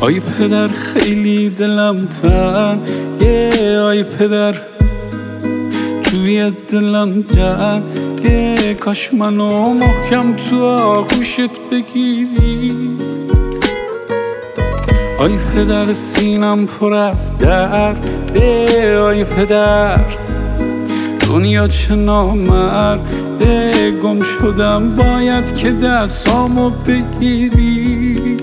آی پدر خیلی دلم تنگه، آی پدر توی دلم جنگه، کاش منو محکم تو آغوشت بگیری. آی پدر سینم پر از درده، آی پدر دنیا چه نامرده، گم شدم باید که دستامو بگیری،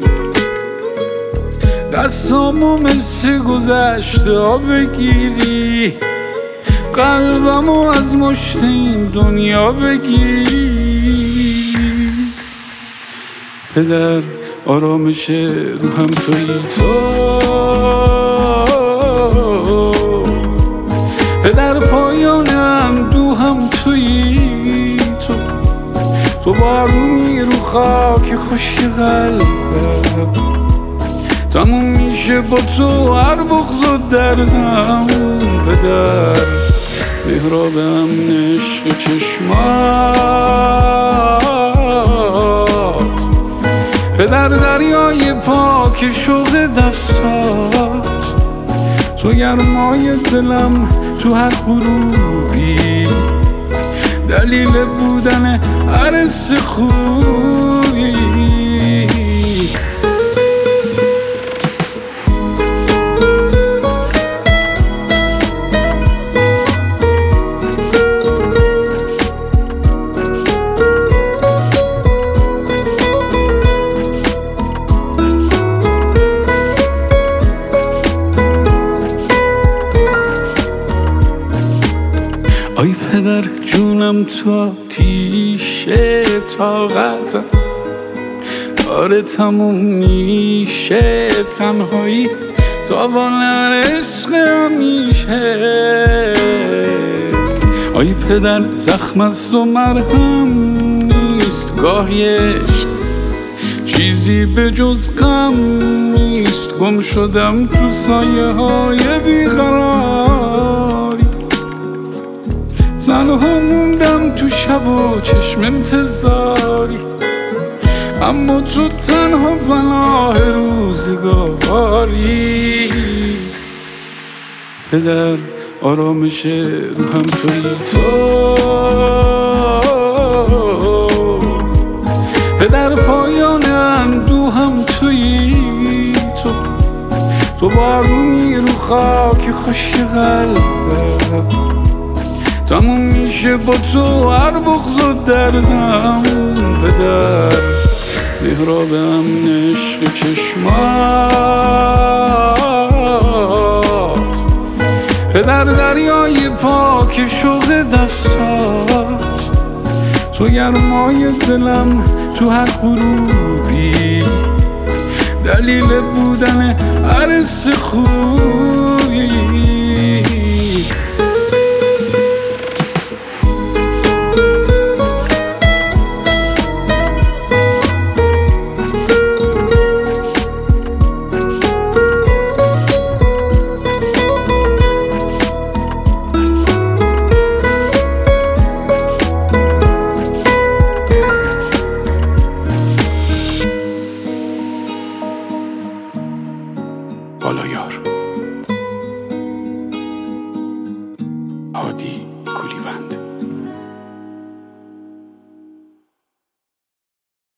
دستامو مثل گذشته ها بگیری، قلبمو از مشت این دنیا بگیری. پدر آرامش روحم تویی تو، پدر پایانم دوهم تویی تو، تو بارونی رو خاک خشک قلبم، تموم میشه با تو هر بغض و دردم. پدر محراب امن عشق چشمات، پدر دریای پاک شوق دستات، تو گرمای دلم تو هر غروبی، دلیل بودن هر حس خوبی. آی پدر جونم تو آتیشه، طاقتم داره تموم میشه، تنهایی تاوان عشق همیشه. آی پدر زخم است و مرهم نیست، گاهی عشق چیزی به جز غم نیست، گم شدم تو سایه های بیقراری، تنها موندم تو شب و چشم انتظاری، اما تو تنها پناه روزگاری. پدر آرامش روحم تویی تو، پدر پایان اندوهم تویی تو، تو بارونی رو خاک خشک قلبم، تموم میشه با تو هر بغض و دردم. پدر محراب امن عشق چشمات، پدر دریای پاک شوق دستات، تو گرمای دلم تو هر غروبی، دلیل بودن هر حس خوبی.